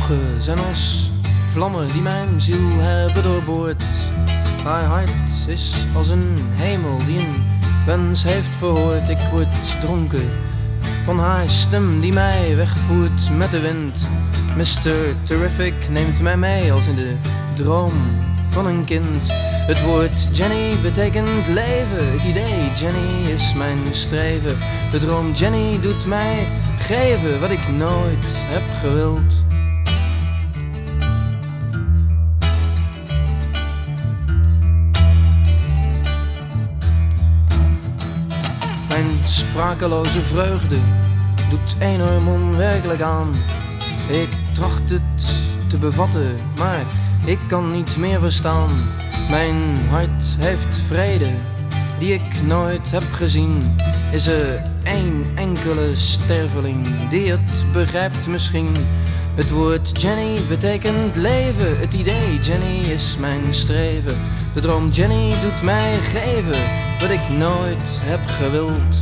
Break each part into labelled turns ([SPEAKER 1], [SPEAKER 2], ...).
[SPEAKER 1] ogen zijn als vlammen die mijn ziel hebben doorboord. Haar hart is als een hemel die een wens heeft verhoord. Ik word dronken van haar stem die mij wegvoert met de wind. Mr. Terrific neemt mij mee als in de droom van een kind. Het woord Jenny betekent leven, het idee Jenny is mijn streven. De droom Jenny doet mij geven wat ik nooit heb gewild. Mijn sprakeloze vreugde doet enorm onwerkelijk aan. Ik tracht het te bevatten, maar ik kan niet meer verstaan. Mijn hart heeft vrede die ik nooit heb gezien. Is er één enkele sterveling die het begrijpt misschien? Het woord Jenny betekent leven, het idee Jenny is mijn streven. De droom Jenny doet mij geven wat ik nooit heb gewild.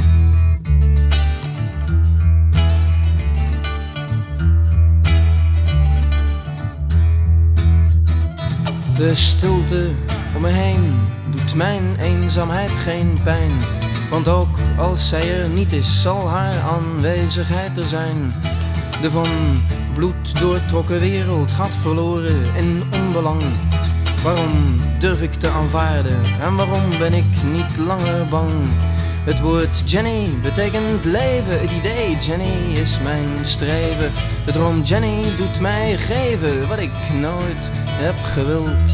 [SPEAKER 1] De stilte om me heen doet mijn eenzaamheid geen pijn. Want ook als zij er niet is, zal haar aanwezigheid er zijn. De van bloed doortrokken wereld gaat verloren in onbelang. Waarom durf ik te aanvaarden en waarom ben ik niet langer bang? Het woord Jenny betekent leven, het idee Jenny is mijn streven. De droom Jenny doet mij geven wat ik nooit heb gewild.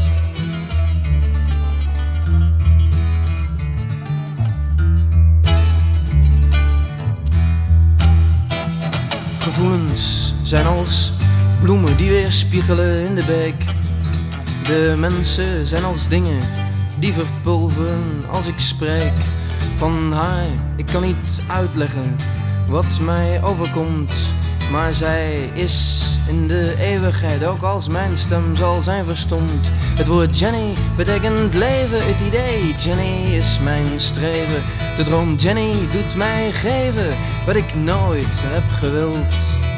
[SPEAKER 1] Gevoelens zijn als bloemen die weer spiegelen in de beek. De mensen zijn als dingen die verpulveren als ik spreek. Van haar, ik kan niet uitleggen wat mij overkomt. Maar zij is in de eeuwigheid, ook als mijn stem zal zijn verstomd. Het woord Jenny betekent leven, het idee Jenny is mijn streven. De droom Jenny doet mij geven wat ik nooit heb gewild.